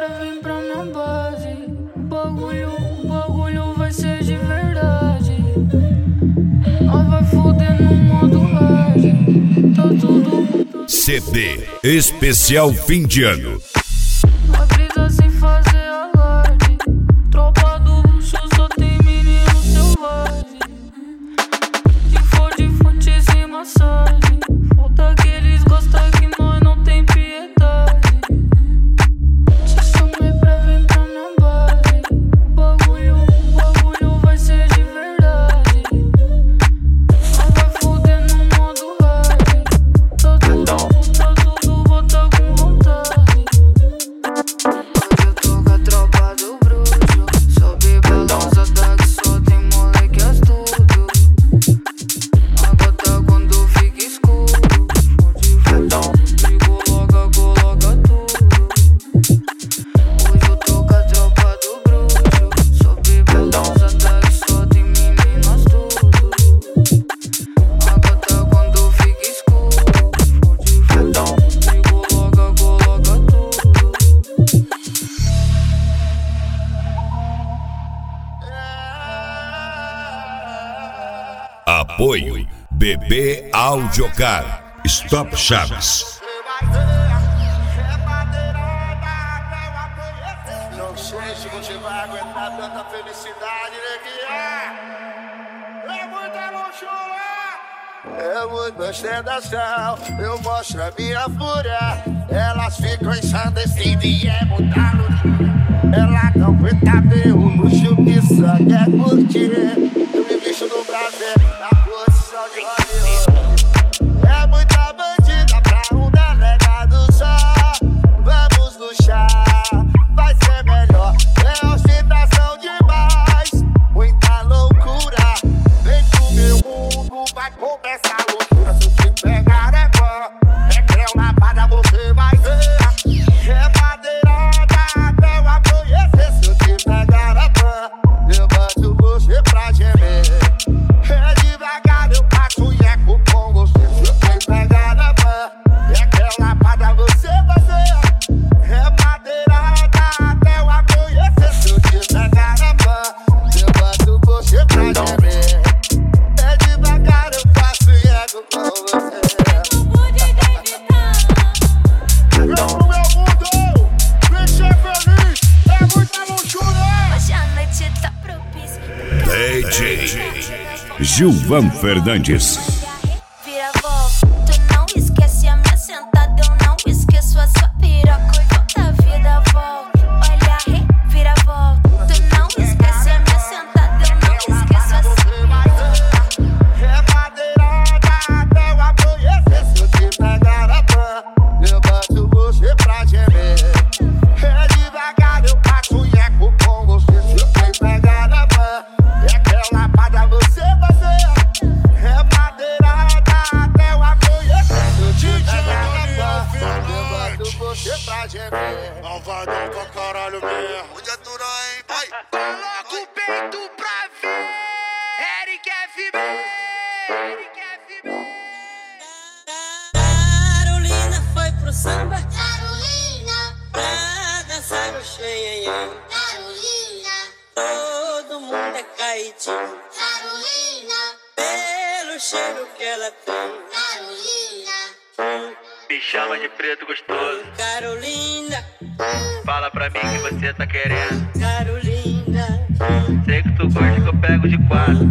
vem pra minha base. O bagulho vai ser de verdade. Nós vai foder no modo hard. Tá tudo CD especial fim de ano. Nós brisa sem fazer alarde. Tropa do luxo só tem menino selvagem. Se for de fonte sem massagem, falta que eles gostam que nós não tem piedade. Te chamei pra vir pra minha base. O bagulho vai ser de verdade. Nós vai foder no modo hard. Tá tudo, volta com vontade. Hoje eu tô com a tropa do bruxo. Sobe balançada que só tem moleque astuto. A gota quando fica escuro, fode e coloca tudo. Hoje eu tô com a tropa do bruxo. Sobe balançada que só tem menino astuto. A gota quando fica escuro, fode e coloca tudo. Apoio BB Audiocar. Stop Chaves. Não sei se você vai aguentar tanta felicidade, né? É muita luxúria, é muita ostentação. Eu mostro a minha fúria. Elas ficam ensandecidas e é muita luxúria. Ela não aguenta ver o luxo que só quer curtir. Eu me bicho no prazer, na posição de Hollywood. É muita bandida pra um delegado só. Vamos luxar, vai ser melhor. É ostentação demais, muita loucura. Vem pro meu mundo, vai começar a loucura. Se eu te pegar é bom, é creu lavada, você vai ver. É madeirada até eu amanhecer. Se eu te pegar é bom, eu boto você pra gemer. É devagar, eu passo e eco com você. Se eu te pegar é bom, é creu lavada, você vai ver. É madeirada até eu amanhecer. Se eu te pegar é bom, eu boto você pra gemer. É devagar, eu passo e eco com você. Eu pro meu mundo, vem ser feliz, é muita luxúria. Hoje a noite tá propícia. DJ Gilvan Fernandes. Vira volta, tu não esquece a minha sentada, eu não esqueço a sua piroca e volta a vida volta. Olha, vira volta, tu não esquece a minha sentada, eu não esqueço a sua piroca. É madeirada até eu amanhecer. Se eu te pegar é bom, eu boto você pra gemer. É devagar, eu passo e eco com você. Se eu te pegar é bom, é aquela lapada, você vai ver. É madeirada até eu amanhecer. Se eu te pegar é bom, eu boto você pra gemer. Malvadão pra caralho mesmo. Onde é Turã, hein? Vai! Coloca o peito pra ver. Eric FB. Eric FB. Carolina foi pro samba Carolina, pra dançar no xenhenhém. Carolina, Todo mundo é caidinho Carolina, pelo cheiro que ela tem. Carolina. Me chama de preto gostoso. Carolina, Fala pra mim que você tá querendo. Carolina, Sei que tu gosta que eu pego de quatro.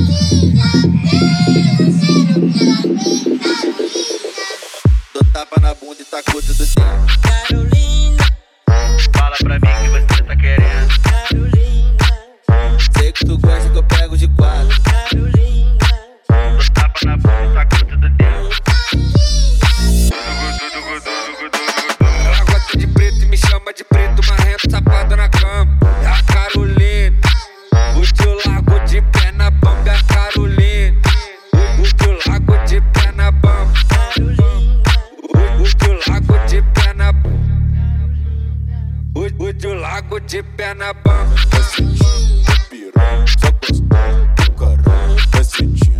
Dou tapa na bunda e taco tudo dentro. Carolina, Fala pra mim que você tá querendo. Carolina, Sei que tu gosta que eu pego de quatro. Carolina, Dou tapa na bunda e taco tudo dentro. Ela gosta de preto e me chama de preto, marrento, safado na cama. É a Carolina, o de largo de pé na bamba. É a Carolina, o de largo de pé na bamba. O de largo de pé na bamba. O de largo de pé na bamba. Tá sentindo, pirão, só gostando do caralho. Tá sentindo.